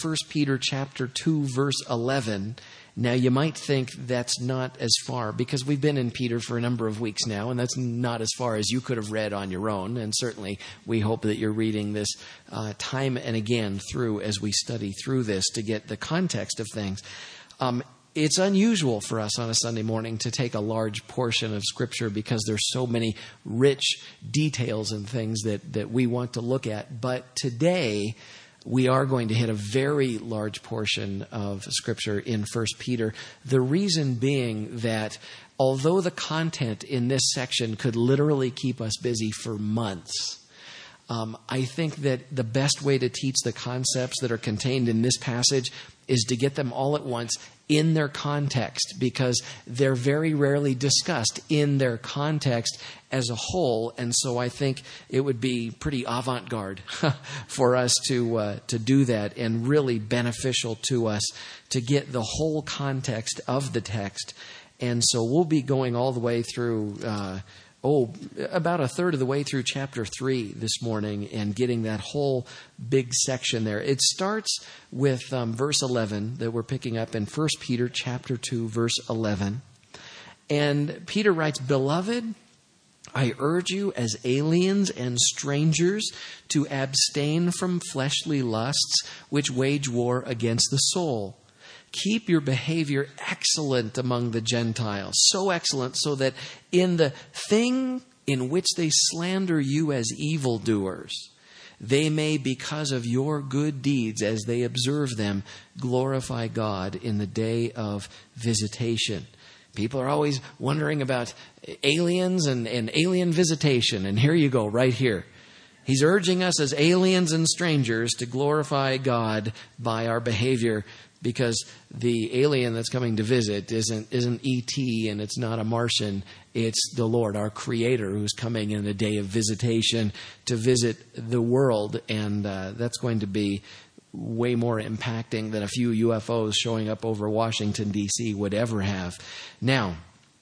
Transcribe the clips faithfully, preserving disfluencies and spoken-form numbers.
First Peter chapter two, verse eleven. Now, you might think that's not as far, because we've been in Peter for a number of weeks now, and that's not as far as you could have read on your own. And certainly, we hope that you're reading this uh, time and again through as we study through this to get the context of things. Um, it's unusual for us on a Sunday morning to take a large portion of Scripture because there's so many rich details and things that, that we want to look at. But today, we are going to hit a very large portion of Scripture in First Peter. The reason being that although the content in this section could literally keep us busy for months, um, I think that the best way to teach the concepts that are contained in this passage is to get them all at once in their context, because they're very rarely discussed in their context as a whole. And so I think it would be pretty avant-garde for us to uh, to do that, and really beneficial to us to get the whole context of the text. And so we'll be going all the way through, uh, oh, about a third of the way through chapter three this morning, and getting that whole big section there. It starts with um, verse eleven that we're picking up in First Peter chapter two, verse eleven. And Peter writes, "Beloved, I urge you as aliens and strangers to abstain from fleshly lusts which wage war against the soul. Keep your behavior excellent among the Gentiles, so excellent so that in the thing in which they slander you as evildoers, they may, because of your good deeds as they observe them, glorify God in the day of visitation." People are always wondering about aliens and, and alien visitation. And here you go, right here. He's urging us as aliens and strangers to glorify God by our behavior, because the alien that's coming to visit isn't isn't E T and it's not a Martian. It's the Lord, our Creator, who's coming in a day of visitation to visit the world. And uh, that's going to be way more impacting than a few U F Os showing up over Washington, D C would ever have. Now,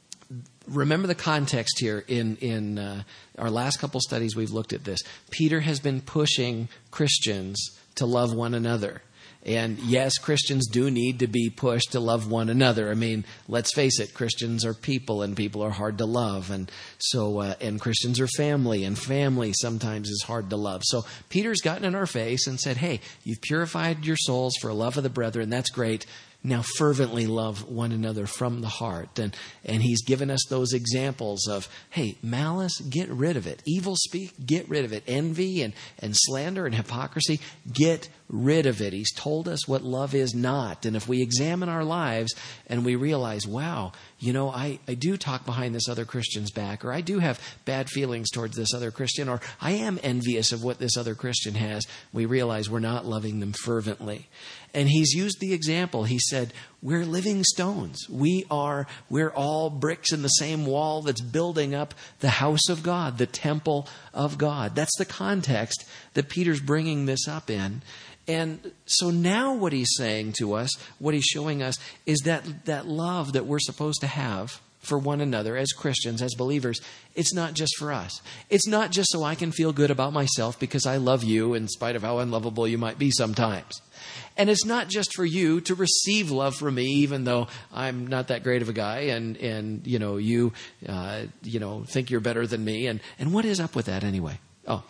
remember the context here. In, in uh, our last couple studies, we've looked at this. Peter has been pushing Christians to love one another. And yes, Christians do need to be pushed to love one another. I mean, let's face it, Christians are people, and people are hard to love. And so, uh, and Christians are family, and family sometimes is hard to love. So Peter's gotten in our face and said, hey, you've purified your souls for a love of the brethren. That's great. Now fervently love one another from the heart. And and he's given us those examples of, hey, malice, get rid of it. Evil speak, get rid of it. Envy and, and slander and hypocrisy, get rid of it. He's told us what love is not. And if we examine our lives and we realize, wow, you know, I, I do talk behind this other Christian's back, or I do have bad feelings towards this other Christian, or I am envious of what this other Christian has, we realize we're not loving them fervently. And he's used the example. He said, we're living stones. We are, we're all bricks in the same wall that's building up the house of God, the temple of God. That's the context that Peter's bringing this up in. And so now what he's saying to us, what he's showing us, is that that love that we're supposed to have for one another as Christians, as believers, it's not just for us. It's not just so I can feel good about myself because I love you in spite of how unlovable you might be sometimes. And it's not just for you to receive love from me, even though I'm not that great of a guy, and, and you know, you, uh, you know, think you're better than me. And, and what is up with that anyway? Oh,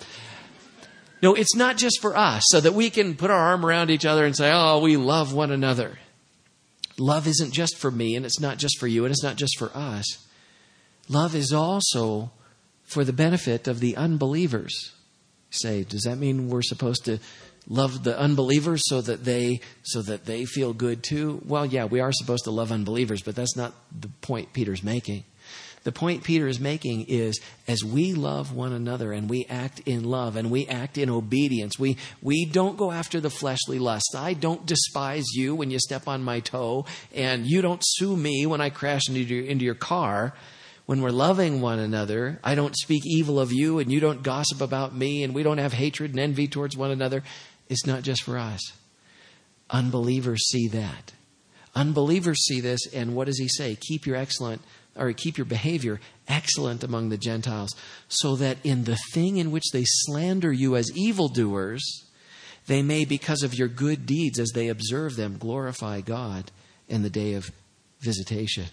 no, it's not just for us so that we can put our arm around each other and say, oh, we love one another. Love isn't just for me, and it's not just for you, and it's not just for us. Love is also for the benefit of the unbelievers. Say, does that mean we're supposed to love the unbelievers so that they so that they feel good too? Well, yeah, we are supposed to love unbelievers, but that's not the point Peter's making. The point Peter is making is, as we love one another and we act in love and we act in obedience, we we don't go after the fleshly lusts. I don't despise you when you step on my toe, and you don't sue me when I crash into your, into your car. When we're loving one another, I don't speak evil of you and you don't gossip about me, and we don't have hatred and envy towards one another. It's not just for us. Unbelievers see that. Unbelievers see this, and what does he say? Keep your excellent, or keep your behavior excellent among the Gentiles, so that in the thing in which they slander you as evildoers, they may, because of your good deeds as they observe them, glorify God in the day of visitation.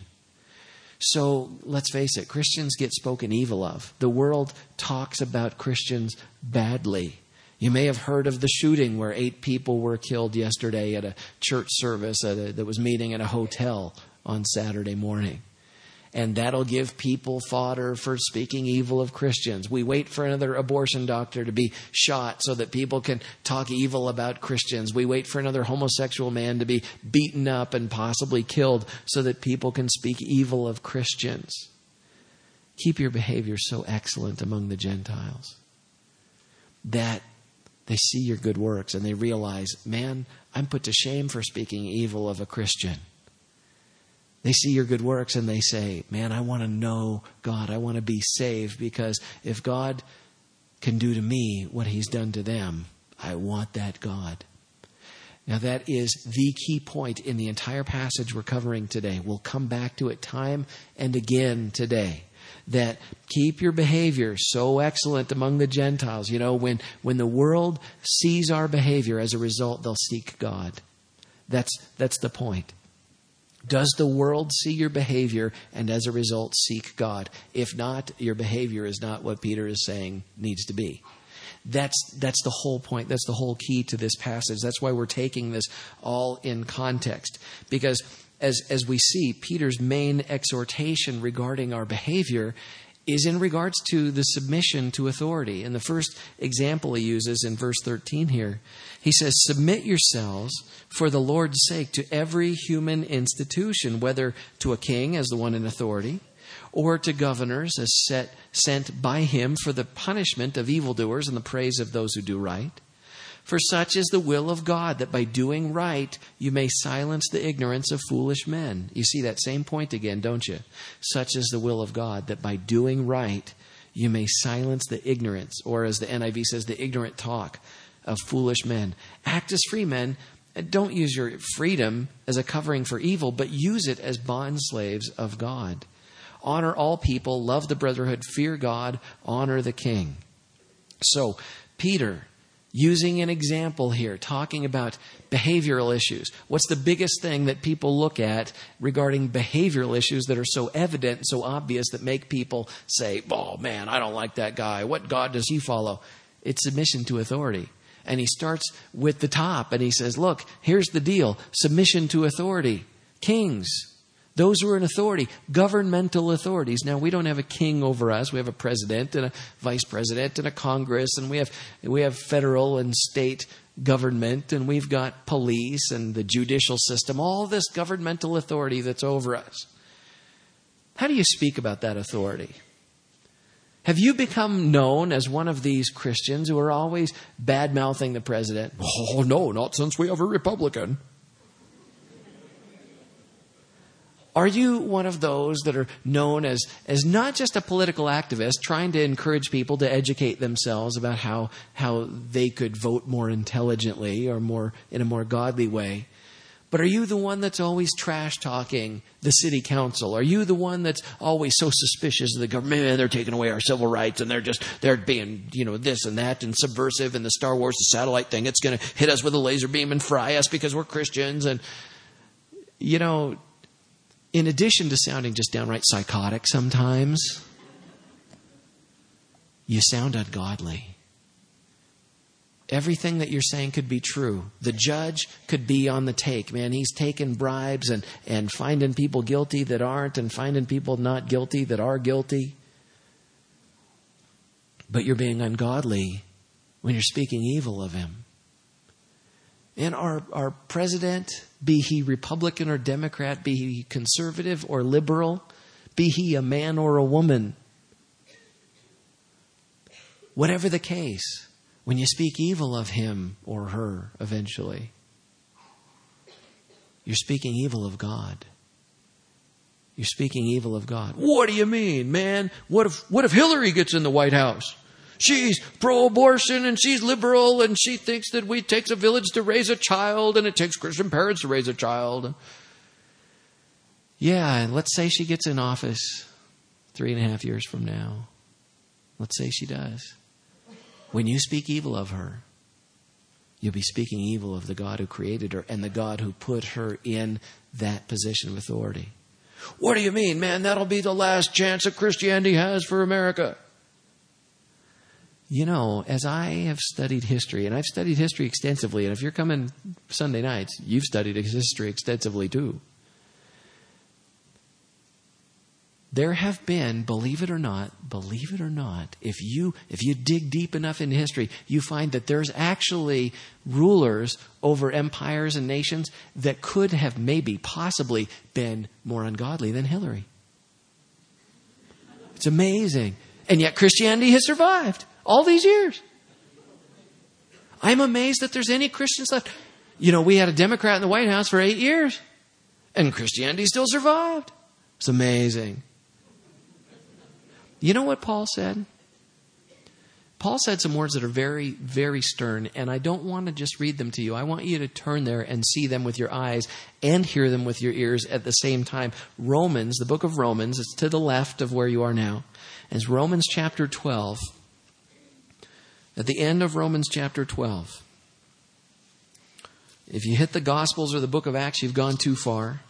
So let's face it, Christians get spoken evil of. The world talks about Christians badly. You may have heard of the shooting where eight people were killed yesterday at a church service at a, that was meeting at a hotel on Saturday morning. And that'll give people fodder for speaking evil of Christians. We wait for another abortion doctor to be shot so that people can talk evil about Christians. We wait for another homosexual man to be beaten up and possibly killed so that people can speak evil of Christians. Keep your behavior so excellent among the Gentiles that they see your good works and they realize, man, I'm put to shame for speaking evil of a Christian. They see your good works and they say, man, I want to know God. I want to be saved, because if God can do to me what he's done to them, I want that God. Now that is the key point in the entire passage we're covering today. We'll come back to it time and again today. That keep your behavior so excellent among the Gentiles. You know, when, when the world sees our behavior, as a result, they'll seek God. That's, that's the point. Does the world see your behavior and as a result seek God? If not, your behavior is not what Peter is saying needs to be. That's that's the whole point. That's the whole key to this passage. That's why we're taking this all in context. Because as as we see, Peter's main exhortation regarding our behavior is in regards to the submission to authority. And the first example he uses in verse thirteen here, he says, submit yourselves for the Lord's sake to every human institution, whether to a king as the one in authority, or to governors as set, sent by him for the punishment of evildoers and the praise of those who do right. For such is the will of God, that by doing right you may silence the ignorance of foolish men. You see that same point again, don't you? Such is the will of God, that by doing right you may silence the ignorance, or as the N I V says, the ignorant talk of foolish men. Act as free men. Don't use your freedom as a covering for evil, but use it as bondslaves of God. Honor all people, love the brotherhood, fear God, honor the king. So, Peter, using an example here, talking about behavioral issues. What's the biggest thing that people look at regarding behavioral issues that are so evident and so obvious that make people say, oh man, I don't like that guy. What God does he follow? It's submission to authority. And he starts with the top and he says, look, here's the deal. Submission to authority. Kings. Those who are in authority, governmental authorities. Now, we don't have a king over us. We have a president and a vice president and a Congress, and we have we have federal and state government, and we've got police and the judicial system, all this governmental authority that's over us. How do you speak about that authority? Have you become known as one of these Christians who are always bad-mouthing the president? Oh, no, not since we have a Republican. Are you one of those that are known as, as not just a political activist trying to encourage people to educate themselves about how, how they could vote more intelligently or more in a more godly way? But are you the one that's always trash-talking the city council? Are you the one that's always so suspicious of the government? Man, they're taking away our civil rights and they're just, they're being, you know, this and that and subversive, and the Star Wars, the satellite thing, it's going to hit us with a laser beam and fry us because we're Christians. And, you know, in addition to sounding just downright psychotic sometimes, you sound ungodly. Everything that you're saying could be true. The judge could be on the take. Man, he's taking bribes and, and finding people guilty that aren't and finding people not guilty that are guilty. But you're being ungodly when you're speaking evil of him. And our, our president, be he Republican or Democrat, be he conservative or liberal, be he a man or a woman, whatever the case, when you speak evil of him or her eventually, you're speaking evil of God. You're speaking evil of God. What do you mean, man? What if what if Hillary gets in the White House? She's pro-abortion and she's liberal and she thinks that it takes a village to raise a child and it takes Christian parents to raise a child. Yeah, and let's say she gets in office three and a half years from now. Let's say she does. When you speak evil of her, You'll be speaking evil of the God who created her and the God who put her in that position of authority. What do you mean, man? That'll be the last chance that Christianity has for America. You know, as I have studied history, and I've studied history extensively, and if you're coming Sunday nights, you've studied history extensively too. There have been, believe it or not, believe it or not, if you if you dig deep enough into history, you find that there's actually rulers over empires and nations that could have maybe, possibly been more ungodly than Hillary. It's amazing. And yet Christianity has survived all these years. I'm amazed that there's any Christians left. You know, we had a Democrat in the White House for eight years, and Christianity still survived. It's amazing. You know what Paul said? Paul said some words that are very, very stern, and I don't want to just read them to you. I want you to turn there and see them with your eyes and hear them with your ears at the same time. Romans, the book of Romans, it's to the left of where you are now. It's Romans chapter twelve. At the end of Romans chapter twelve. If you hit the Gospels or the book of Acts, you've gone too far.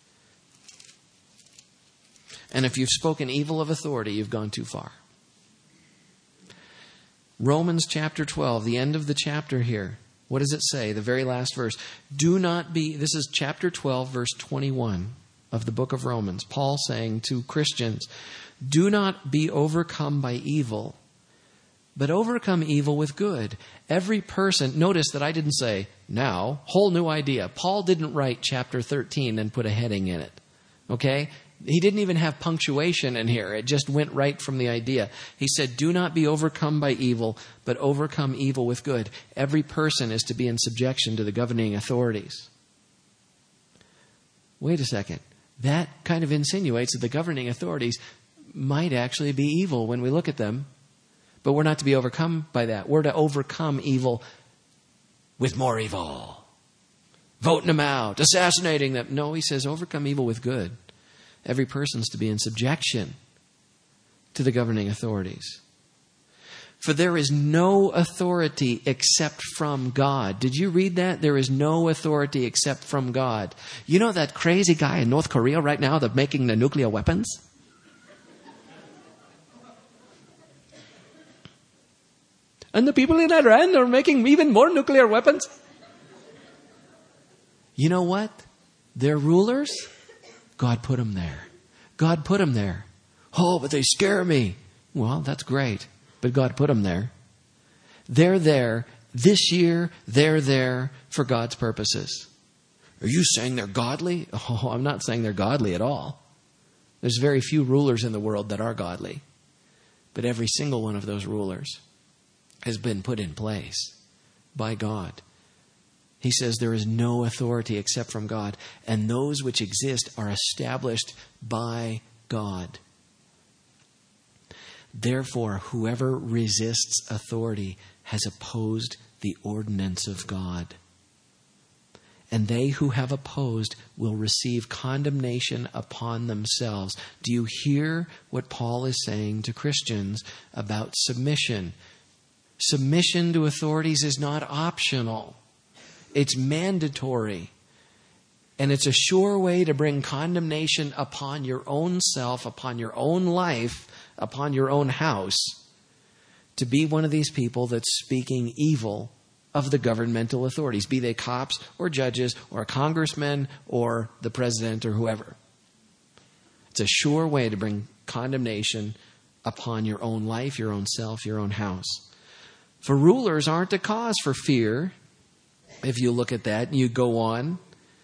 And if you've spoken evil of authority, you've gone too far. Romans chapter twelve, the end of the chapter here. What does it say? The very last verse. Do not be, this is chapter twelve, verse twenty-one of the book of Romans. Paul saying to Christians, do not be overcome by evil, but overcome evil with good. Every person, notice that I didn't say, now, whole new idea. Paul didn't write chapter thirteen and put a heading in it. Okay? He didn't even have punctuation in here. It just went right from the idea. He said, do not be overcome by evil, but overcome evil with good. Every person is to be in subjection to the governing authorities. Wait a second. That kind of insinuates that the governing authorities might actually be evil when we look at them. But we're not to be overcome by that. We're to overcome evil with more evil. Voting them out, assassinating them. No, he says overcome evil with good. Every person's to be in subjection to the governing authorities. For there is no authority except from God. Did you read that? There is no authority except from God. You know that crazy guy in North Korea right now that's making the nuclear weapons? And the people in Iran are making even more nuclear weapons. You know what? Their rulers, God put them there. God put them there. Oh, but they scare me. Well, that's great. But God put them there. They're there this year. They're there for God's purposes. Are you saying they're godly? Oh, I'm not saying they're godly at all. There's very few rulers in the world that are godly. But every single one of those rulers has been put in place by God. He says there is no authority except from God, and those which exist are established by God. Therefore, whoever resists authority has opposed the ordinance of God. And they who have opposed will receive condemnation upon themselves. Do you hear what Paul is saying to Christians about submission? Submission to authorities is not optional. It's mandatory. And it's a sure way to bring condemnation upon your own self, upon your own life, upon your own house, to be one of these people that's speaking evil of the governmental authorities, be they cops or judges or a congressman or the president or whoever. It's a sure way to bring condemnation upon your own life, your own self, your own house. For rulers aren't a cause for fear. If you look at that and you go on,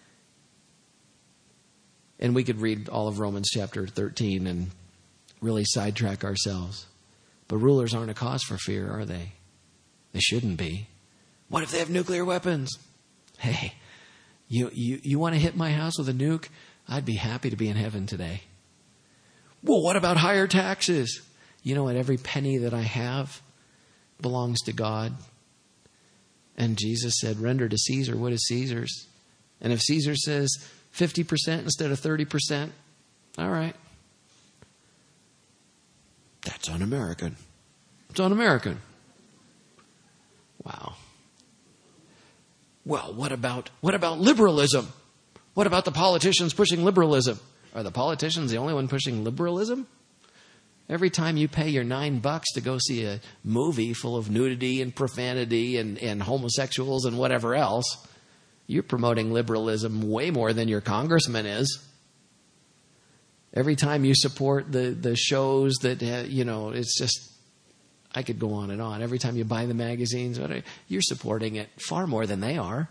and we could read all of Romans chapter thirteen and really sidetrack ourselves. But rulers aren't a cause for fear, are they? They shouldn't be. What if they have nuclear weapons? Hey, you, you, you want to hit my house with a nuke? I'd be happy to be in heaven today. Well, what about higher taxes? You know what? Every penny that I have belongs to God. And Jesus said, render to Caesar what is Caesar's. And if Caesar says fifty percent instead of thirty percent, all right. That's un-American. It's un-American. Wow. Well, what about what about liberalism? What about the politicians pushing liberalism? Are the politicians the only one pushing liberalism? Every time you pay your nine bucks to go see a movie full of nudity and profanity and, and homosexuals and whatever else, you're promoting liberalism way more than your congressman is. Every time you support the, the shows that, uh, you know, it's just, I could go on and on. Every time you buy the magazines, you're supporting it far more than they are.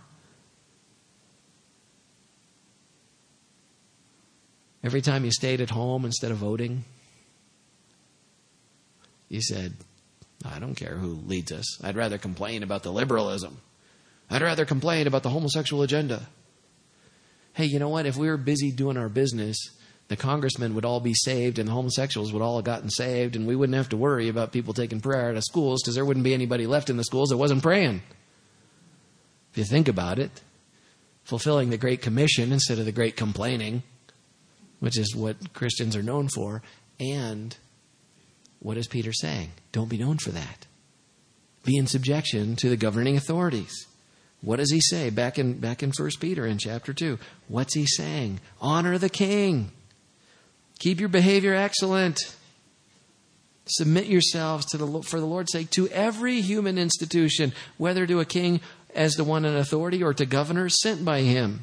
Every time you stayed at home instead of voting, you said, I don't care who leads us. I'd rather complain about the liberalism. I'd rather complain about the homosexual agenda. Hey, you know what? If we were busy doing our business, the congressmen would all be saved and the homosexuals would all have gotten saved, and we wouldn't have to worry about people taking prayer out of schools because there wouldn't be anybody left in the schools that wasn't praying. If you think about it, fulfilling the Great Commission instead of the Great Complaining, which is what Christians are known for. And what is Peter saying? Don't be known for that. Be in subjection to the governing authorities. What does he say back in back in First Peter in chapter two? What's he saying? Honor the king. Keep your behavior excellent. Submit yourselves to the for the Lord's sake to every human institution, whether to a king as the one in authority or to governors sent by him.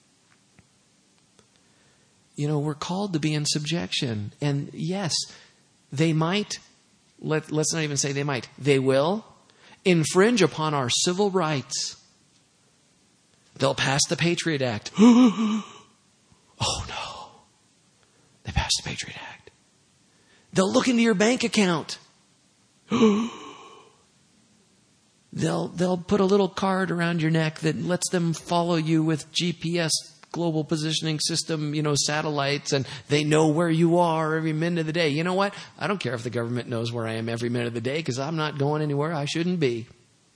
You know, we're called to be in subjection. And yes, they might, let, let's not even say they might, they will infringe upon our civil rights. They'll pass the Patriot Act. Oh no. They passed the Patriot Act. They'll look into your bank account. They'll they'll put a little card around your neck that lets them follow you with G P S global positioning system, you know, satellites, and they know where you are every minute of the day. You know what? I don't care if the government knows where I am every minute of the day because I'm not going anywhere I shouldn't be.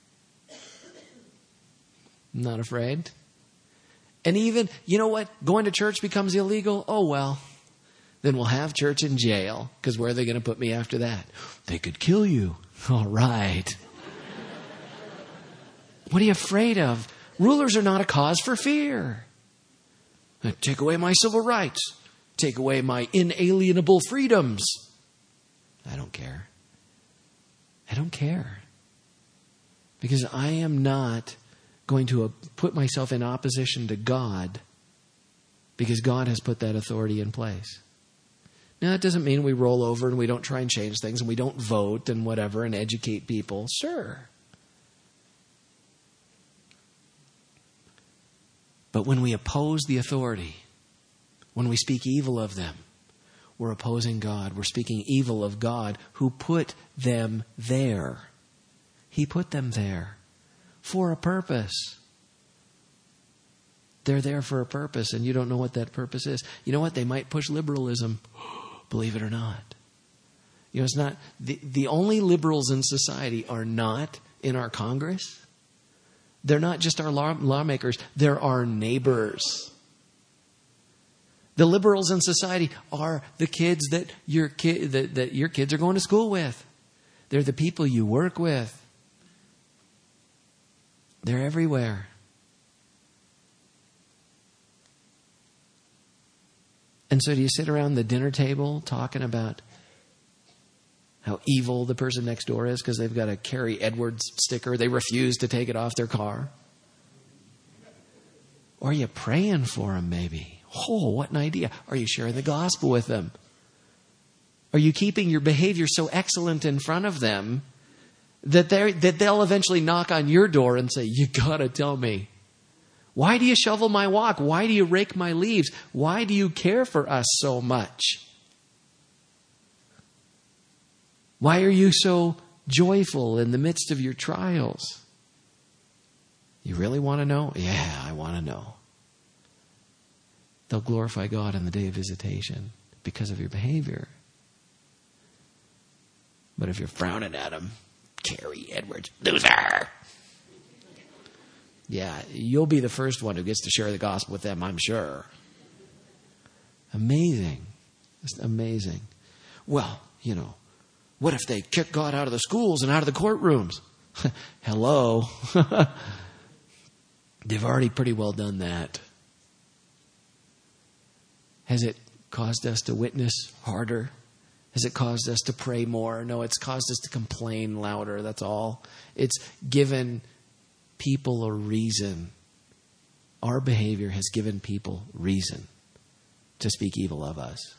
I'm not afraid. And even, you know what? Going to church becomes illegal. Oh, well, then we'll have church in jail because where are they going to put me after that? They could kill you. All right. What are you afraid of? Rulers are not a cause for fear. Take away my civil rights. Take away my inalienable freedoms. I don't care. I don't care. Because I am not going to put myself in opposition to God because God has put that authority in place. Now, that doesn't mean we roll over and we don't try and change things and we don't vote and whatever and educate people. Sure. But when we oppose the authority, when we speak evil of them, we're opposing God. We're speaking evil of God who put them there. He put them there for a purpose. They're there for a purpose, and you don't know what that purpose is. You know what? They might push liberalism, believe it or not. You know, it's not the, the only liberals in society are not in our Congress. They're not just our law, lawmakers. They're our neighbors. The liberals in society are the kids that your kid that, that your kids are going to school with. They're the people you work with. They're everywhere. And so do you sit around the dinner table talking about how evil the person next door is because they've got a Carrie Edwards sticker. They refuse to take it off their car. Or are you praying for them maybe? Oh, what an idea. Are you sharing the gospel with them? Are you keeping your behavior so excellent in front of them that they that they'll eventually knock on your door and say, you got to tell me, why do you shovel my walk? Why do you rake my leaves? Why do you care for us so much? Why are you so joyful in the midst of your trials? You really want to know? Yeah, I want to know. They'll glorify God on the day of visitation because of your behavior. But if you're frowning at them, Carrie Edwards, loser. Yeah, you'll be the first one who gets to share the gospel with them, I'm sure. Amazing. It's amazing. Well, you know, what if they kick God out of the schools and out of the courtrooms? Hello. They've already pretty well done that. Has it caused us to witness harder? Has it caused us to pray more? No, it's caused us to complain louder. That's all. It's given people a reason. Our behavior has given people reason to speak evil of us.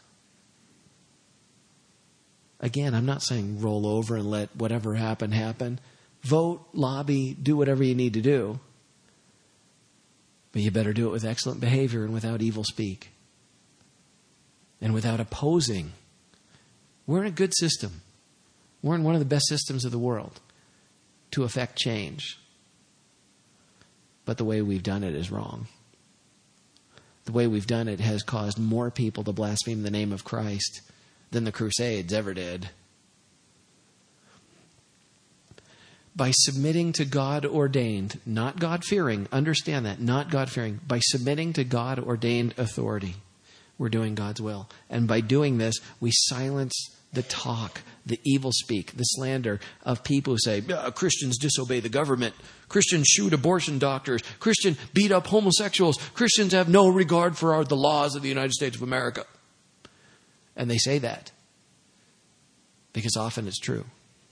Again, I'm not saying roll over and let whatever happen, happen. Vote, lobby, do whatever you need to do. But you better do it with excellent behavior and without evil speak. And without opposing. We're in a good system. We're in one of the best systems of the world to effect change. But the way we've done it is wrong. The way we've done it has caused more people to blaspheme the name of Christ than the Crusades ever did. By submitting to God-ordained, not God-fearing, understand that, not God-fearing, by submitting to God-ordained authority, we're doing God's will. And by doing this, we silence the talk, the evil speak, the slander of people who say, yeah, Christians disobey the government. Christians shoot abortion doctors. Christians beat up homosexuals. Christians have no regard for our, the laws of the United States of America. And they say that because often it's true.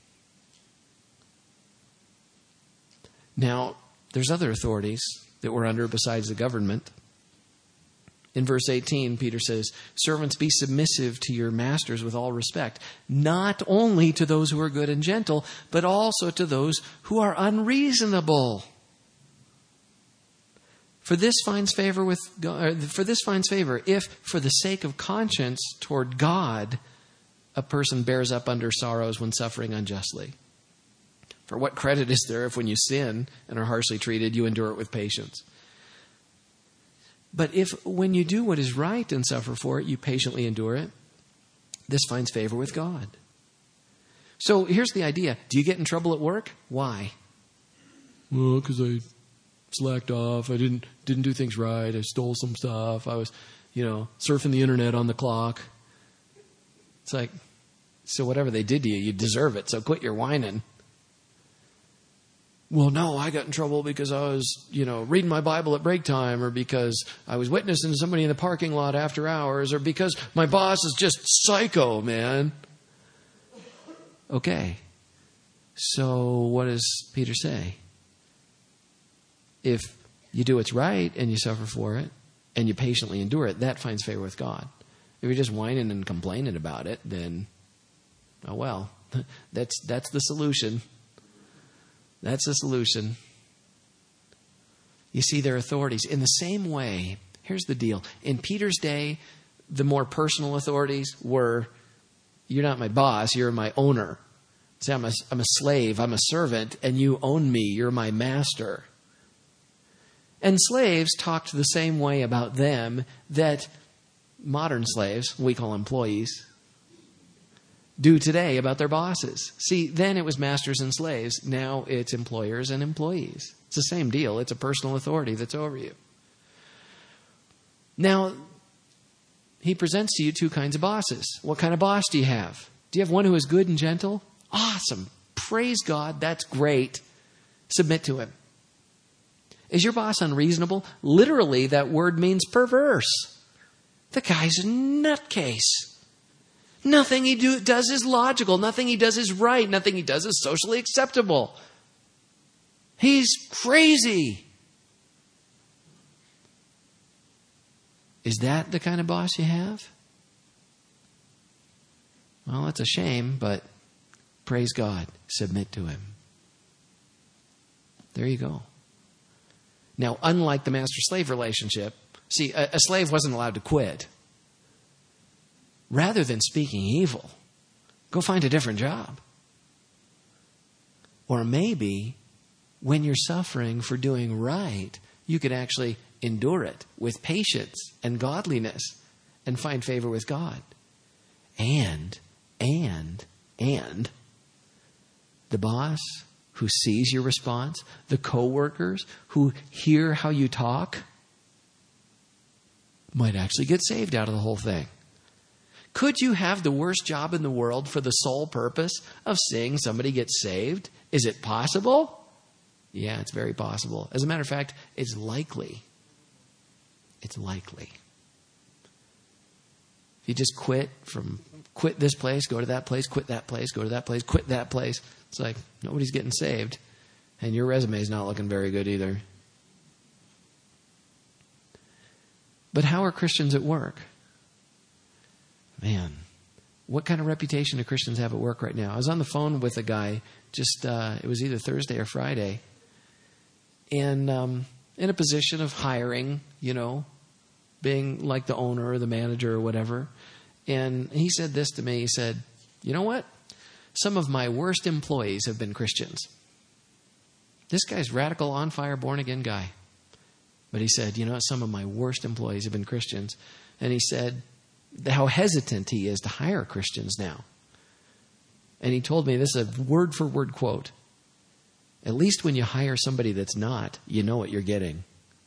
Now, there's other authorities that we're under besides the government. In verse eighteen, Peter says, servants, be submissive to your masters with all respect, not only to those who are good and gentle, but also to those who are unreasonable. For this finds favor with God, for this finds favor if, for the sake of conscience toward God, a person bears up under sorrows when suffering unjustly. For what credit is there if when you sin and are harshly treated, you endure it with patience? But if when you do what is right and suffer for it, you patiently endure it, this finds favor with God. So here's the idea. Do you get in trouble at work? Why? Well, because I slacked off. I didn't didn't do things right. I stole some stuff. I was, you know, surfing the internet on the clock. It's like, so whatever they did to you, you deserve it. So quit your whining. Well, no, I got in trouble because I was, you know, reading my Bible at break time, or because I was witnessing somebody in the parking lot after hours, or because my boss is just psycho, man. Okay. So what does Peter say? If you do what's right and you suffer for it and you patiently endure it, that finds favor with God. If you're just whining and complaining about it, then, oh well, that's that's the solution. That's the solution. You see, their authorities. In the same way, here's the deal. In Peter's day, the more personal authorities were, you're not my boss, you're my owner. Say, I'm a, I'm a slave, I'm a servant, and you own me, you're my master. And slaves talked the same way about them that modern slaves, we call employees, do today about their bosses. See, then it was masters and slaves. Now it's employers and employees. It's the same deal. It's a personal authority that's over you. Now, he presents to you two kinds of bosses. What kind of boss do you have? Do you have one who is good and gentle? Awesome. Praise God. That's great. Submit to him. Is your boss unreasonable? Literally, that word means perverse. The guy's a nutcase. Nothing he do, does is logical. Nothing he does is right. Nothing he does is socially acceptable. He's crazy. Is that the kind of boss you have? Well, that's a shame, but praise God. Submit to him. There you go. Now, unlike the master-slave relationship, see, a, a slave wasn't allowed to quit. Rather than speaking evil, go find a different job. Or maybe when you're suffering for doing right, you could actually endure it with patience and godliness and find favor with God. And, and, and the boss who sees your response, the coworkers who hear how you talk, might actually get saved out of the whole thing. Could you have the worst job in the world for the sole purpose of seeing somebody get saved? Is it possible? Yeah, it's very possible. As a matter of fact, it's likely. It's likely. If you just quit from, quit this place, go to that place, quit that place, go to that place, quit that place. It's like nobody's getting saved. And your resume is not looking very good either. But how are Christians at work? Man, what kind of reputation do Christians have at work right now? I was on the phone with a guy just, uh, it was either Thursday or Friday. And um, in a position of hiring, you know, being like the owner or the manager or whatever. And he said this to me. He said, you know what? Some of my worst employees have been Christians. This guy's radical, on fire, born again guy. But he said, you know, some of my worst employees have been Christians. And he said how hesitant he is to hire Christians now. And he told me, this is a word for word quote. At least when you hire somebody that's not, you know what you're getting.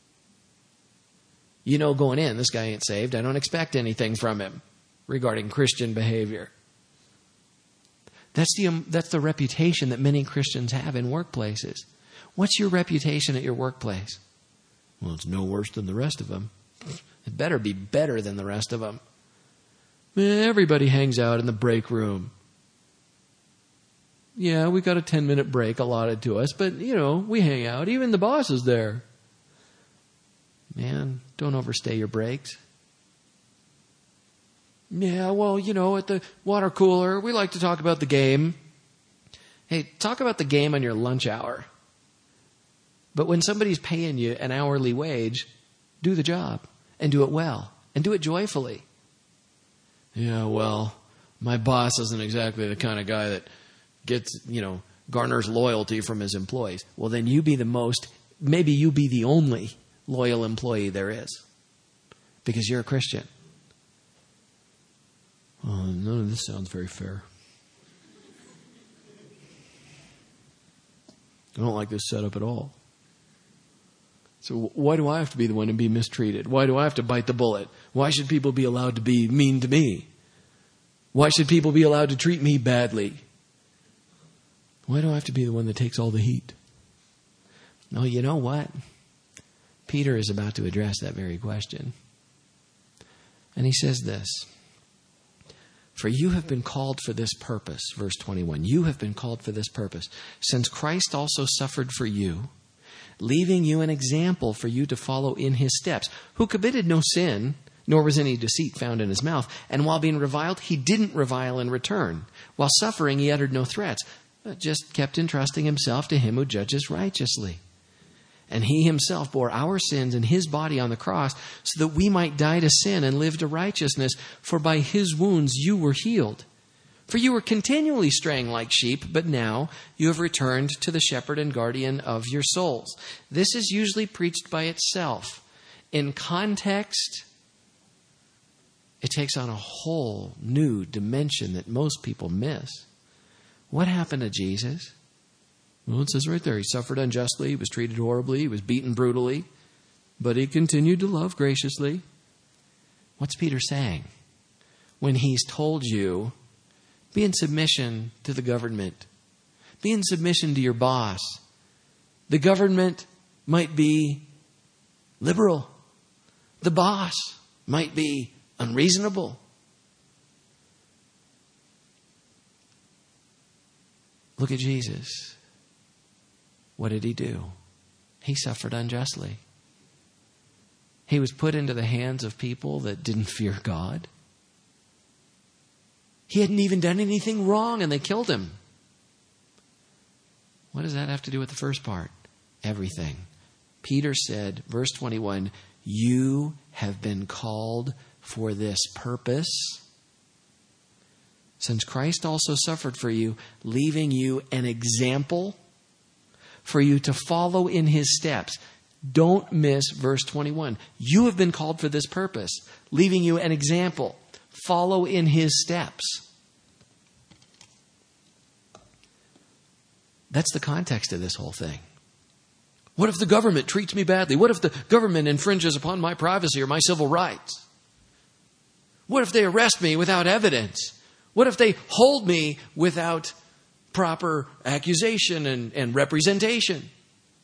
You know going in, this guy ain't saved. I don't expect anything from him regarding Christian behavior. That's the um, that's the reputation that many Christians have in workplaces. What's your reputation at your workplace? Well, it's no worse than the rest of them. It better be better than the rest of them. Everybody hangs out in the break room. Yeah, we got a ten-minute break allotted to us, but, you know, we hang out. Even the boss is there. Man, don't overstay your breaks. Yeah, well, you know, at the water cooler, we like to talk about the game. Hey, talk about the game on your lunch hour. But when somebody's paying you an hourly wage, do the job and do it well and do it joyfully. Yeah, well, my boss isn't exactly the kind of guy that gets, you know, garners loyalty from his employees. Well, then you be the most, maybe you be the only loyal employee there is because you're a Christian. Oh, none of this sounds very fair. I don't like this setup at all. So why do I have to be the one to be mistreated? Why do I have to bite the bullet? Why should people be allowed to be mean to me? Why should people be allowed to treat me badly? Why do I have to be the one that takes all the heat? No, you know what? Peter is about to address that very question. And he says this. For you have been called for this purpose, verse twenty-one. You have been called for this purpose, since Christ also suffered for you, leaving you an example for you to follow in his steps, who committed no sin, nor was any deceit found in his mouth. And while being reviled, he didn't revile in return. While suffering, he uttered no threats, but just kept entrusting himself to him who judges righteously. And he himself bore our sins in his body on the cross so that we might die to sin and live to righteousness. For by his wounds you were healed. For you were continually straying like sheep, but now you have returned to the shepherd and guardian of your souls. This is usually preached by itself. In context, it takes on a whole new dimension that most people miss. What happened to Jesus? Well, it says right there, he suffered unjustly, he was treated horribly, he was beaten brutally, but he continued to love graciously. What's Peter saying? When he's told you, be in submission to the government. Be in submission to your boss. The government might be liberal. The boss might be unreasonable. Look at Jesus. What did he do? He suffered unjustly. He was put into the hands of people that didn't fear God. He hadn't even done anything wrong and they killed him. What does that have to do with the first part? Everything. Peter said, verse twenty-one, you have been called for this purpose, since Christ also suffered for you, leaving you an example for you to follow in his steps. Don't miss verse twenty-one. You have been called for this purpose, leaving you an example. Follow in his steps. That's the context of this whole thing. What if the government treats me badly? What if the government infringes upon my privacy or my civil rights? What if they arrest me without evidence? What if they hold me without proper accusation and, and representation?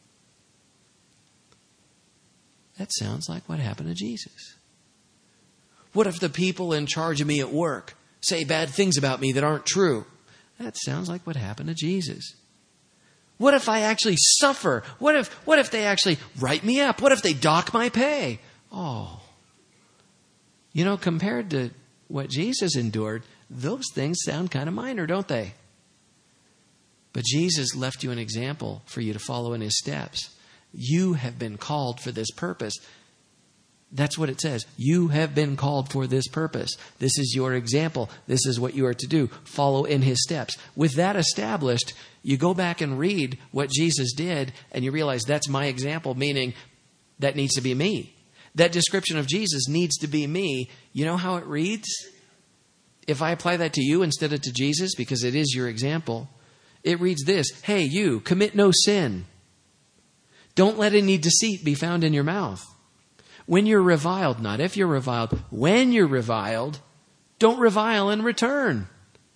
That sounds like what happened to Jesus. What if the people in charge of me at work say bad things about me that aren't true? That sounds like what happened to Jesus. What if I actually suffer? What if, what if they actually write me up? What if they dock my pay? Oh, you know, compared to what Jesus endured, those things sound kind of minor, don't they? But Jesus left you an example for you to follow in his steps. You have been called for this purpose. That's what it says. You have been called for this purpose. This is your example. This is what you are to do. Follow in his steps. With that established, you go back and read what Jesus did, and you realize that's my example, meaning that needs to be me. That description of Jesus needs to be me. You know how it reads? If I apply that to you instead of to Jesus, because it is your example, it reads this: hey, you, commit no sin. Don't let any deceit be found in your mouth. When you're reviled, not if you're reviled, when you're reviled, don't revile in return.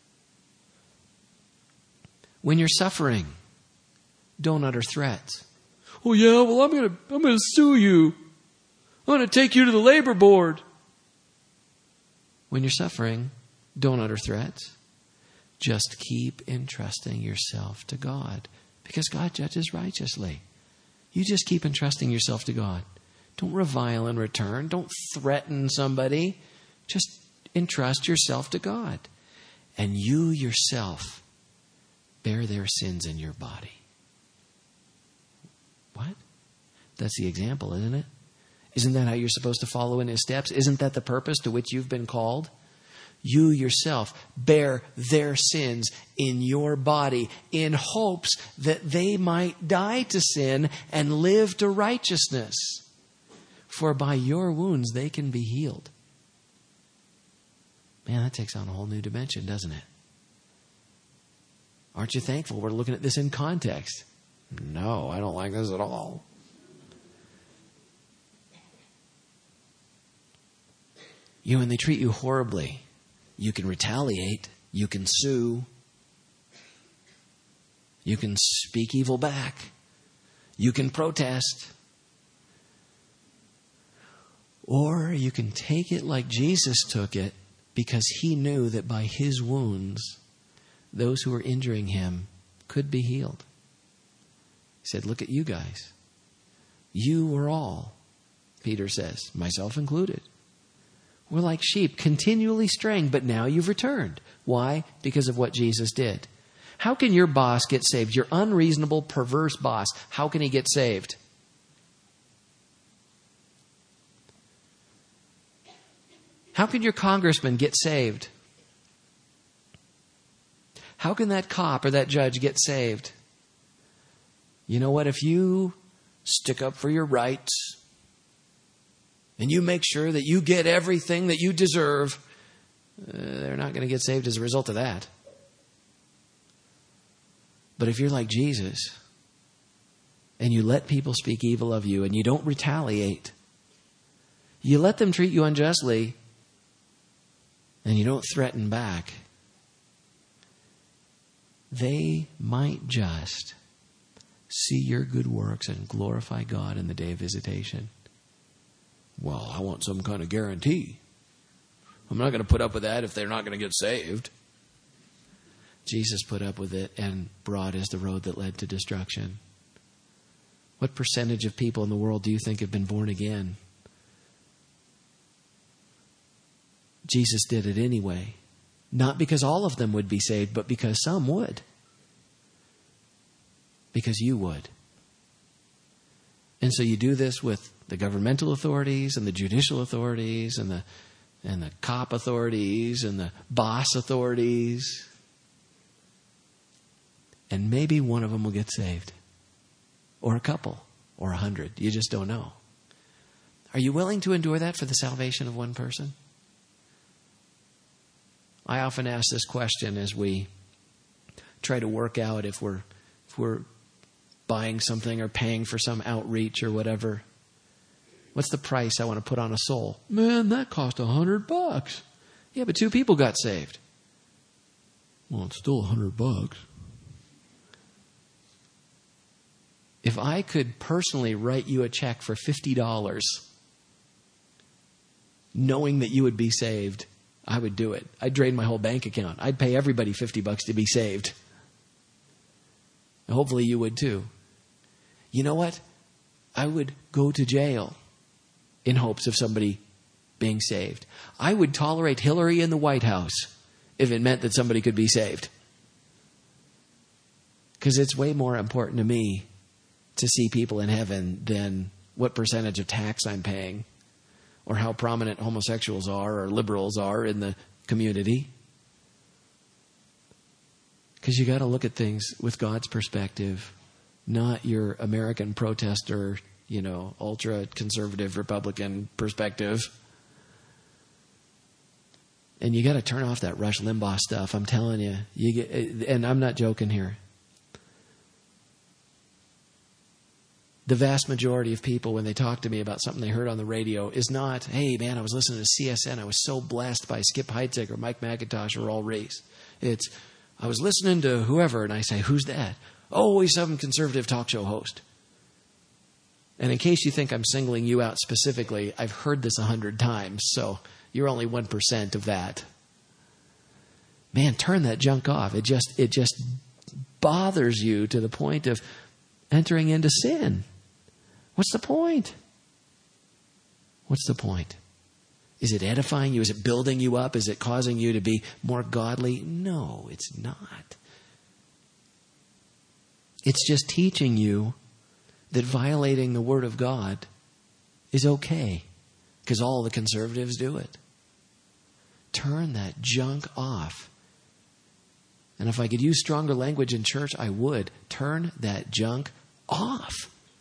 When you're suffering, don't utter threats. Oh yeah, well I'm gonna I'm gonna sue you. I'm gonna take you to the labor board. When you're suffering, don't utter threats. Just keep entrusting yourself to God, because God judges righteously. You just keep entrusting yourself to God. Don't revile in return. Don't threaten somebody. Just entrust yourself to God. And you yourself bear their sins in your body. What? That's the example, isn't it? Isn't that how you're supposed to follow in his steps? Isn't that the purpose to which you've been called? You yourself bear their sins in your body in hopes that they might die to sin and live to righteousness. For by your wounds they can be healed. Man, that takes on a whole new dimension, doesn't it? Aren't you thankful we're looking at this in context? No, I don't like this at all. You know, when they treat you horribly, you can retaliate, you can sue, you can speak evil back, you can protest. Or you can take it like Jesus took it, because he knew that by his wounds, those who were injuring him could be healed. He said, look at you guys. You were all, Peter says, myself included. We're like sheep continually straying, but now you've returned. Why? Because of what Jesus did. How can your boss get saved? Your unreasonable, perverse boss, how can he get saved? How can your congressman get saved? How can that cop or that judge get saved? You know what? If you stick up for your rights and you make sure that you get everything that you deserve, uh, they're not going to get saved as a result of that. But if you're like Jesus and you let people speak evil of you and you don't retaliate, you let them treat you unjustly, and you don't threaten back, they might just see your good works and glorify God in the day of visitation. Well, I want some kind of guarantee. I'm not going to put up with that if they're not going to get saved. Jesus put up with it, and broad is the road that led to destruction. What percentage of people in the world do you think have been born again? Jesus did it anyway. Not because all of them would be saved, but because some would. Because you would. And so you do this with the governmental authorities and the judicial authorities and the and the cop authorities and the boss authorities. And maybe one of them will get saved. Or a couple. Or a hundred. You just don't know. Are you willing to endure that for the salvation of one person? I often ask this question as we try to work out if we're if we're buying something or paying for some outreach or whatever. What's the price I want to put on a soul? Man, that cost a hundred bucks. Yeah, but two people got saved. Well, it's still a hundred bucks. If I could personally write you a check for fifty dollars, knowing that you would be saved, I would do it. I'd drain my whole bank account. I'd pay everybody fifty bucks to be saved. And hopefully you would too. You know what? I would go to jail in hopes of somebody being saved. I would tolerate Hillary in the White House if it meant that somebody could be saved. Because it's way more important to me to see people in heaven than what percentage of tax I'm paying or how prominent homosexuals are or liberals are in the community. Because you got to look at things with God's perspective, not your American protester, you know, ultra-conservative Republican perspective. And you got to turn off that Rush Limbaugh stuff. I'm telling you, you get, and I'm not joking here. The vast majority of people, when they talk to me about something they heard on the radio, is not, hey, man, I was listening to C S N. I was so blessed by Skip Heitzig or Mike McIntosh or Raul Reese. It's, I was listening to whoever, and I say, who's that? Oh, he's some conservative talk show host. And in case you think I'm singling you out specifically, I've heard this a hundred times, so you're only one percent of that. Man, turn that junk off. It just, it just bothers you to the point of entering into sin. What's the point? What's the point? Is it edifying you? Is it building you up? Is it causing you to be more godly? No, it's not. It's just teaching you that violating the Word of God is okay because all the conservatives do it. Turn that junk off. And if I could use stronger language in church, I would. Turn that junk off.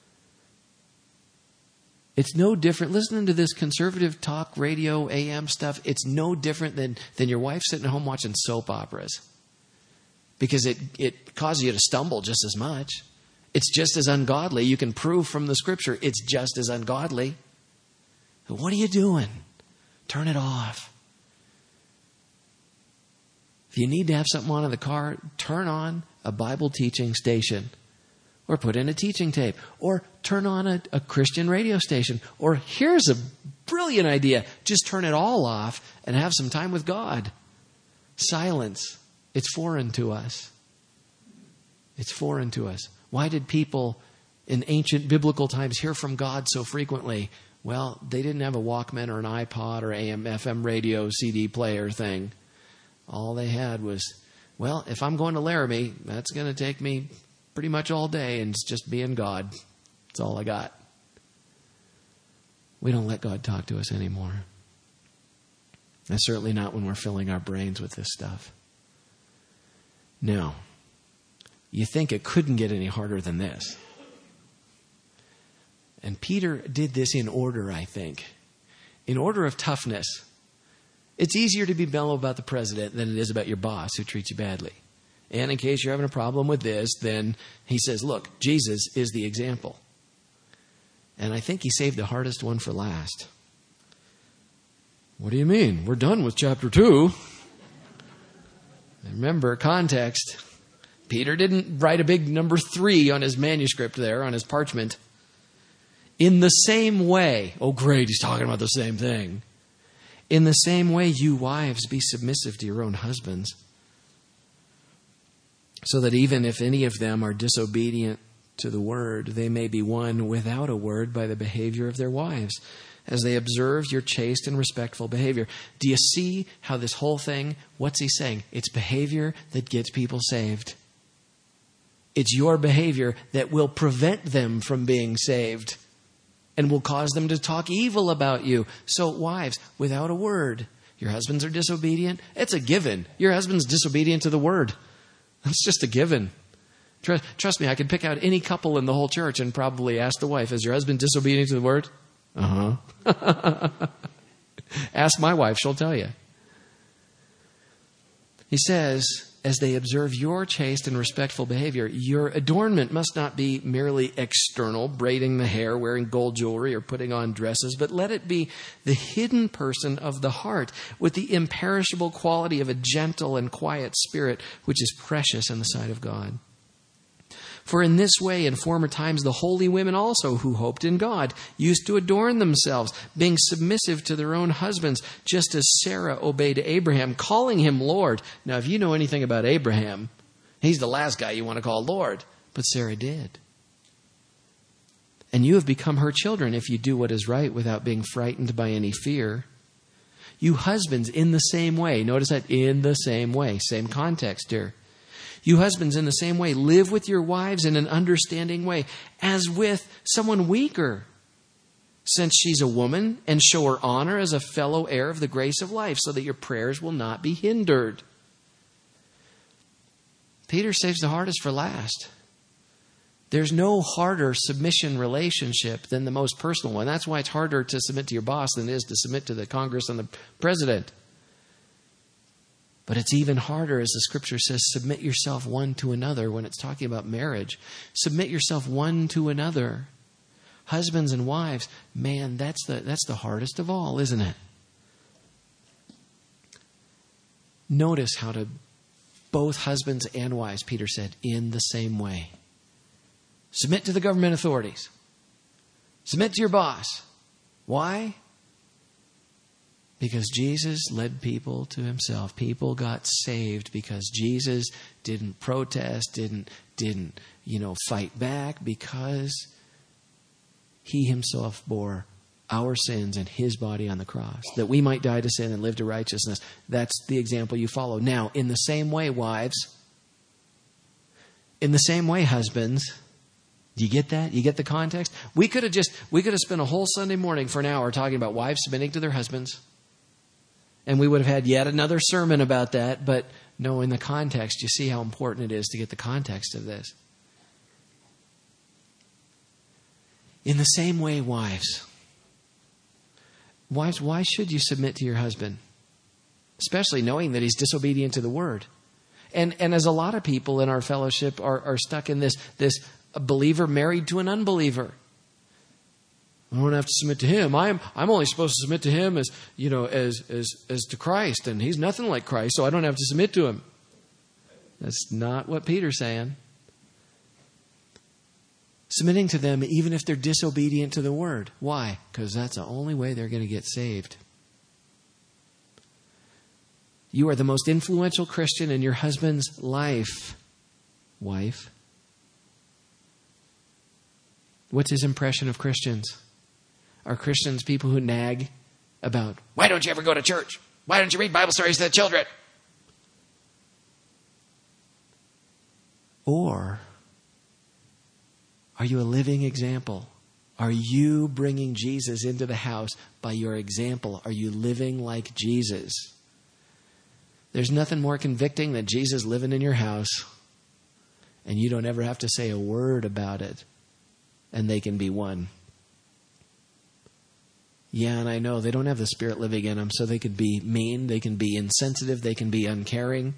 It's no different. Listening to this conservative talk radio A M stuff, it's no different than, than your wife sitting at home watching soap operas. Because it, it causes you to stumble just as much. It's just as ungodly. You can prove from the Scripture it's just as ungodly. So what are you doing? Turn it off. If you need to have something on in the car, turn on a Bible teaching station. Or put in a teaching tape. Or turn on a, a Christian radio station. Or here's a brilliant idea. Just turn it all off and have some time with God. Silence. It's foreign to us. It's foreign to us. Why did people in ancient biblical times hear from God so frequently? Well, they didn't have a Walkman or an iPod or A M F M radio C D player thing. All they had was, well, if I'm going to Laramie, that's going to take me pretty much all day, and it's just being God. That's all I got. We don't let God talk to us anymore. And certainly not when we're filling our brains with this stuff. Now, you think it couldn't get any harder than this. And Peter did this in order, I think. In order of toughness. It's easier to be mellow about the president than it is about your boss who treats you badly. And in case you're having a problem with this, then he says, look, Jesus is the example. And I think he saved the hardest one for last. What do you mean? We're done with chapter two. Remember, context. Peter didn't write a big number three on his manuscript there, on his parchment. In the same way, oh great, he's talking about the same thing. In the same way, you wives, be submissive to your own husbands, so that even if any of them are disobedient to the word, they may be won without a word by the behavior of their wives, as they observe your chaste and respectful behavior. Do you see how this whole thing, what's he saying? It's behavior that gets people saved. It's your behavior that will prevent them from being saved and will cause them to talk evil about you. So wives, without a word, your husbands are disobedient. It's a given. Your husband's disobedient to the word. That's just a given. Trust, trust me, I could pick out any couple in the whole church and probably ask the wife, is your husband disobedient to the word? Uh-huh. Ask my wife, she'll tell you. He says, as they observe your chaste and respectful behavior, your adornment must not be merely external, braiding the hair, wearing gold jewelry, or putting on dresses, but let it be the hidden person of the heart with the imperishable quality of a gentle and quiet spirit, which is precious in the sight of God. For in this way, in former times, the holy women also who hoped in God used to adorn themselves, being submissive to their own husbands, just as Sarah obeyed Abraham, calling him Lord. Now, if you know anything about Abraham, he's the last guy you want to call Lord. But Sarah did. And you have become her children if you do what is right without being frightened by any fear. You husbands, in the same way. Notice that, in the same way. Same context here. You husbands, in the same way, live with your wives in an understanding way, as with someone weaker, since she's a woman, and show her honor as a fellow heir of the grace of life, so that your prayers will not be hindered. Peter saves the hardest for last. There's no harder submission relationship than the most personal one. That's why it's harder to submit to your boss than it is to submit to the Congress and the president. But it's even harder, as the scripture says, submit yourself one to another when it's talking about marriage. Submit yourself one to another. Husbands and wives, man, that's the, that's the hardest of all, isn't it? Notice how to both husbands and wives, Peter said, in the same way. Submit to the government authorities. Submit to your boss. Why? Because Jesus led people to himself. People got saved because Jesus didn't protest, didn't, didn't, you know, fight back, because he himself bore our sins in his body on the cross, that we might die to sin and live to righteousness. That's the example you follow. Now, in the same way, wives, in the same way, husbands, do you get that? You get the context? We could have just, we could have spent a whole Sunday morning for an hour talking about wives submitting to their husbands. And we would have had yet another sermon about that. But no, in the context, you see how important it is to get the context of this. In the same way, wives. Wives, why should you submit to your husband? Especially knowing that he's disobedient to the word. And and as a lot of people in our fellowship are, are stuck in this, this believer married to an unbeliever. I don't have to submit to him. I'm I'm only supposed to submit to him as, you know, as as as to Christ, and he's nothing like Christ, so I don't have to submit to him. That's not what Peter's saying. Submitting to them even if they're disobedient to the word. Why? Because that's the only way they're going to get saved. You are the most influential Christian in your husband's life, wife. What's his impression of Christians? Are Christians people who nag about, why don't you ever go to church? Why don't you read Bible stories to the children? Or are you a living example? Are you bringing Jesus into the house by your example? Are you living like Jesus? There's nothing more convicting than Jesus living in your house, and you don't ever have to say a word about it, and they can be one. Yeah, and I know they don't have the Spirit living in them, so they could be mean, they can be insensitive, they can be uncaring.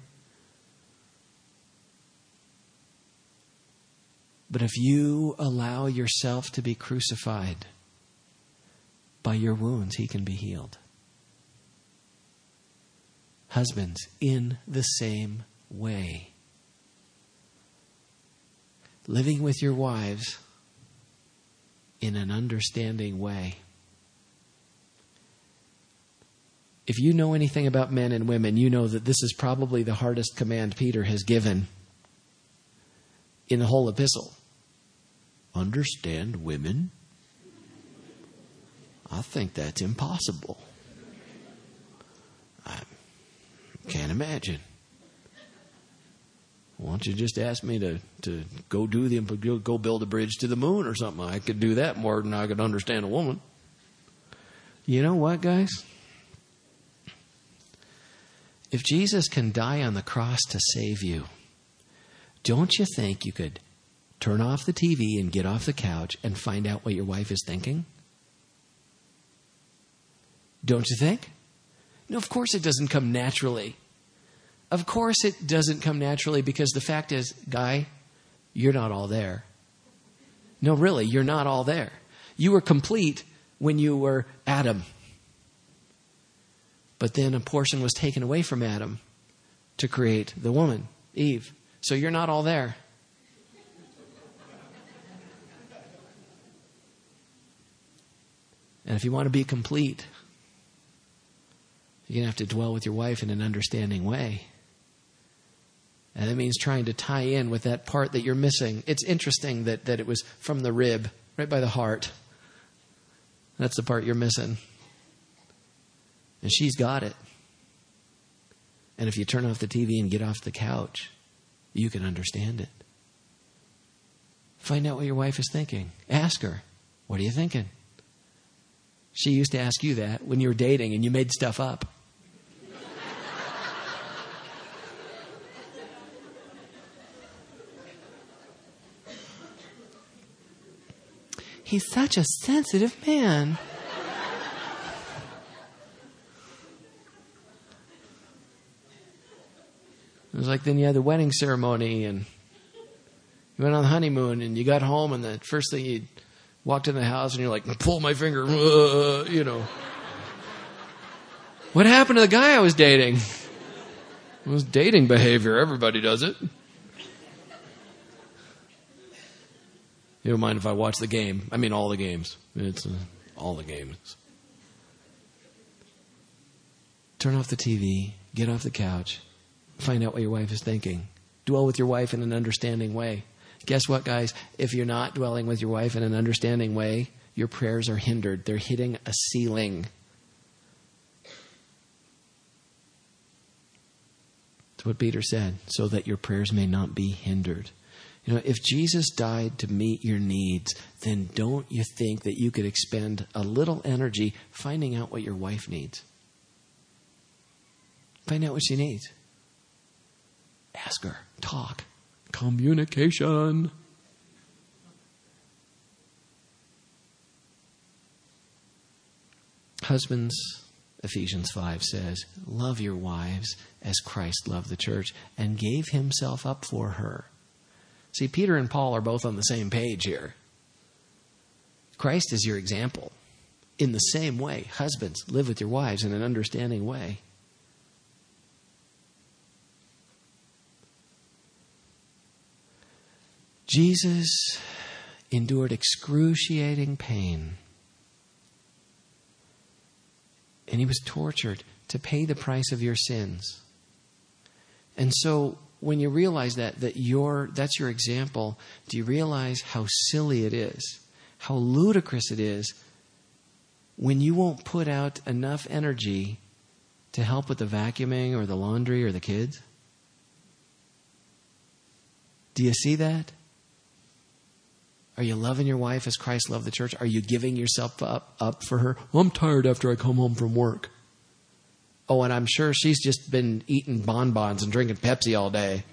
But if you allow yourself to be crucified, by your wounds he can be healed. Husbands, in the same way. Living with your wives in an understanding way. If you know anything about men and women, you know that this is probably the hardest command Peter has given in the whole epistle. Understand women? I think that's impossible. I can't imagine. Why don't you just ask me to, to go do the go build a bridge to the moon or something? I could do that more than I could understand a woman. You know what, guys? If Jesus can die on the cross to save you, don't you think you could turn off the T V and get off the couch and find out what your wife is thinking? Don't you think? No, of course it doesn't come naturally. Of course it doesn't come naturally, because the fact is, guy, you're not all there. No, really, you're not all there. You were complete when you were Adam. But then a portion was taken away from Adam to create the woman, Eve. So you're not all there. And if you want to be complete, you're going to have to dwell with your wife in an understanding way. And that means trying to tie in with that part that you're missing. It's interesting that, that it was from the rib, right by the heart. That's the part you're missing. And she's got it. And if you turn off the T V and get off the couch, you can understand it. Find out what your wife is thinking. Ask her, what are you thinking? She used to ask you that when you were dating and you made stuff up. He's such a sensitive man. It was like then you had the wedding ceremony and you went on the honeymoon and you got home and the first thing you walked in the house and you're like, pull my finger, uh, you know. What happened to the guy I was dating? It was dating behavior. Everybody does it. You don't mind if I watch the game. I mean all the games. It's uh, all the games. Turn off the T V. Get off the couch. Find out what your wife is thinking. Dwell with your wife in an understanding way. Guess what, guys? If you're not dwelling with your wife in an understanding way, your prayers are hindered. They're hitting a ceiling. That's what Peter said, so that your prayers may not be hindered. You know, if Jesus died to meet your needs, then don't you think that you could expend a little energy finding out what your wife needs? Find out what she needs. Ask her. Talk. Communication. Husbands, Ephesians five says, love your wives as Christ loved the church and gave himself up for her. See, Peter and Paul are both on the same page here. Christ is your example. In the same way, husbands, live with your wives in an understanding way. Jesus endured excruciating pain. And he was tortured to pay the price of your sins. And so when you realize that, that you're, that's your example, do you realize how silly it is, how ludicrous it is when you won't put out enough energy to help with the vacuuming or the laundry or the kids? Do you see that? Are you loving your wife as Christ loved the church? Are you giving yourself up, up for her? Well, I'm tired after I come home from work. Oh, and I'm sure she's just been eating bonbons and drinking Pepsi all day.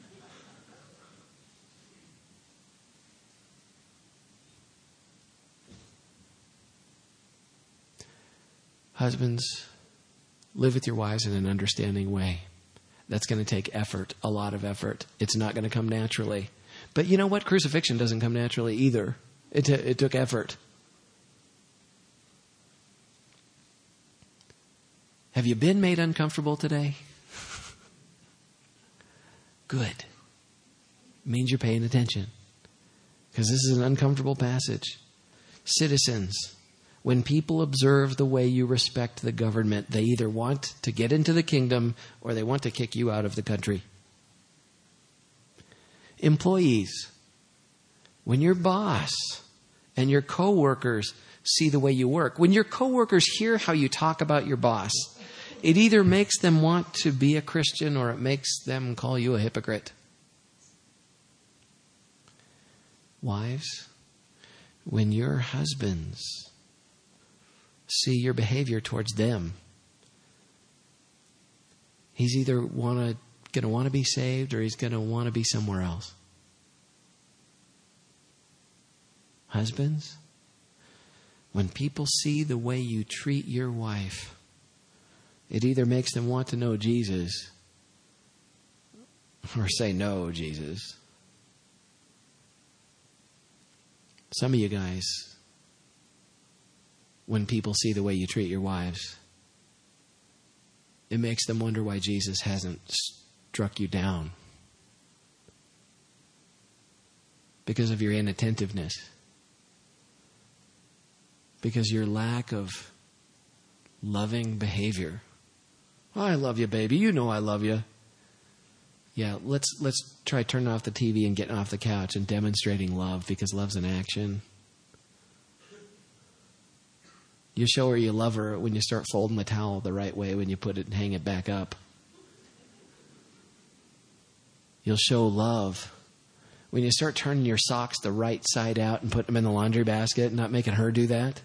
Husbands, live with your wives in an understanding way. That's going to take effort, a lot of effort. It's not going to come naturally. But you know what? Crucifixion doesn't come naturally either. It, t- it took effort. Have you been made uncomfortable today? Good. It means you're paying attention. Because this is an uncomfortable passage. Citizens, when people observe the way you respect the government, they either want to get into the kingdom or they want to kick you out of the country. Employees, when your boss and your coworkers see the way you work, when your coworkers hear how you talk about your boss, it either makes them want to be a Christian or it makes them call you a hypocrite. Wives, when your husbands see your behavior towards them, he's either want to going to want to be saved or he's going to want to be somewhere else. Husbands, when people see the way you treat your wife, it either makes them want to know Jesus or say no, Jesus. Some of you guys, when people see the way you treat your wives, it makes them wonder why Jesus hasn't struck you down. Because of your inattentiveness. because your lack of loving behavior. Oh, I love you, baby. You know I love you. Yeah, let's let's try turning off the T V and getting off the couch and demonstrating love, because love's an action. You show her you love her when you start folding the towel the right way when you put it and hang it back up. You'll show love when you start turning your socks the right side out and putting them in the laundry basket and not making her do that.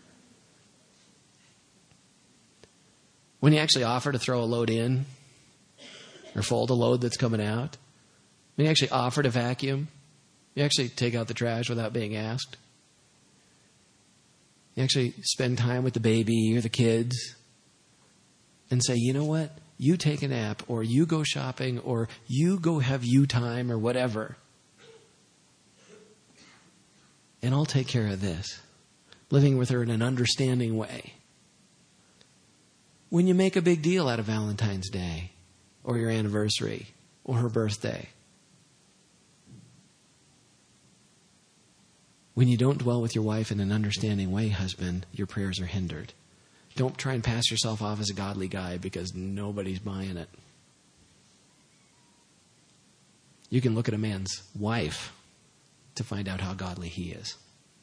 When you actually offer to throw a load in or fold a load that's coming out. When you actually offer to vacuum. You actually take out the trash without being asked. You actually spend time with the baby or the kids and say, you know what? You take a nap, or you go shopping, or you go have you time, or whatever. And I'll take care of this. Living with her in an understanding way. When you make a big deal out of Valentine's Day, or your anniversary, or her birthday. When you don't dwell with your wife in an understanding way, husband, your prayers are hindered. Don't try and pass yourself off as a godly guy, because nobody's buying it. You can look at a man's wife to find out how godly he is.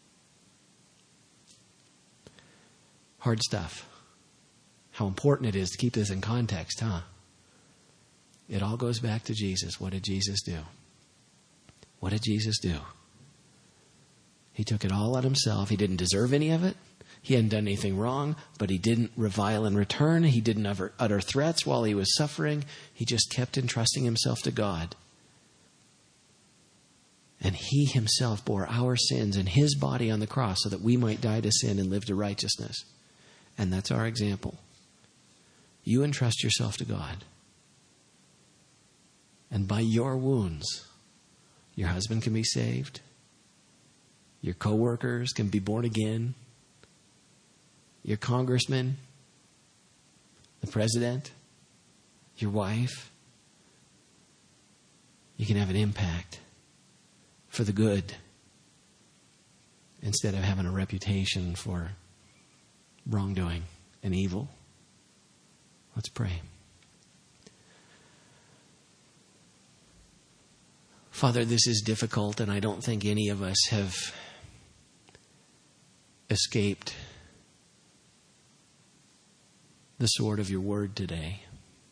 Hard stuff. How important it is to keep this in context, huh? It all goes back to Jesus. What did Jesus do? What did Jesus do? He took it all on himself. He didn't deserve any of it. He hadn't done anything wrong, but he didn't revile in return. He didn't ever utter threats while he was suffering. He just kept entrusting himself to God. And he himself bore our sins in his body on the cross so that we might die to sin and live to righteousness. And that's our example. You entrust yourself to God. And by your wounds, your husband can be saved. Your co-workers can be born again. Your congressman, the president, your wife. You can have an impact for the good instead of having a reputation for wrongdoing and evil. Let's pray. Father, this is difficult, and I don't think any of us have escaped the sword of your word today.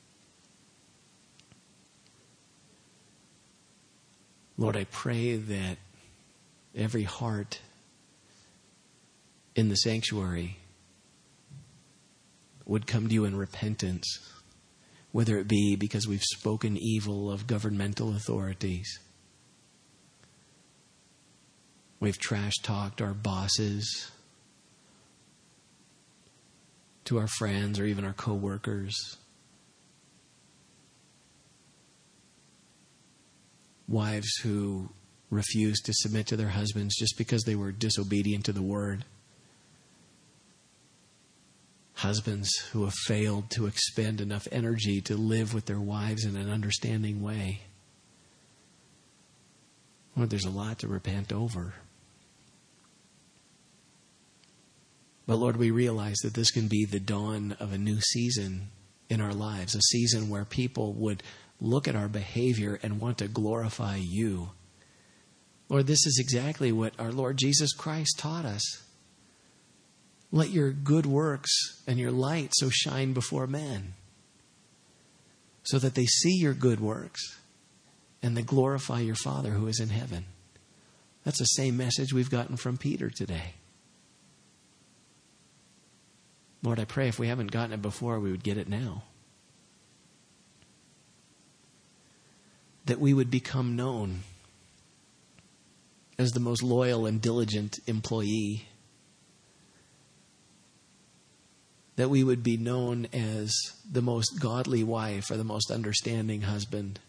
Lord, I pray that every heart in the sanctuary would come to you in repentance, whether it be because we've spoken evil of governmental authorities, we've trash-talked our bosses, to our friends or even our co-workers, wives who refused to submit to their husbands just because they were disobedient to the word, husbands who have failed to expend enough energy to live with their wives in an understanding way. Lord, there's a lot to repent over. But Lord, we realize that this can be the dawn of a new season in our lives, a season where people would look at our behavior and want to glorify you. Lord, this is exactly what our Lord Jesus Christ taught us. Let your good works and your light so shine before men, so that they see your good works and they glorify your Father who is in heaven. That's the same message we've gotten from Peter today. Lord, I pray if we haven't gotten it before, we would get it now. That we would become known as the most loyal and diligent employee. That we would be known as the most godly wife or the most understanding husband.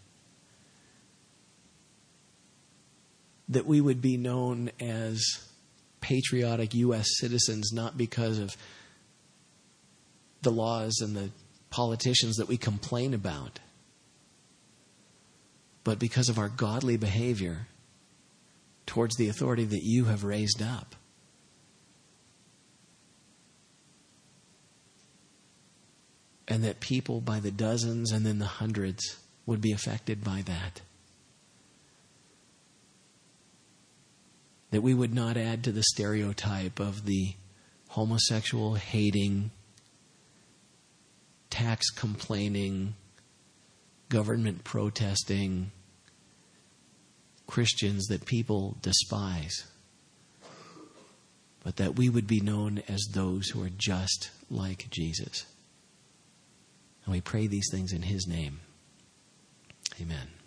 That we would be known as patriotic U S citizens, not because of the laws and the politicians that we complain about, but because of our godly behavior towards the authority that you have raised up. and that people by the dozens and then the hundreds would be affected by that. That we would not add to the stereotype of the homosexual hating, tax complaining, government protesting Christians that people despise, but that we would be known as those who are just like Jesus. And we pray these things in his name. Amen.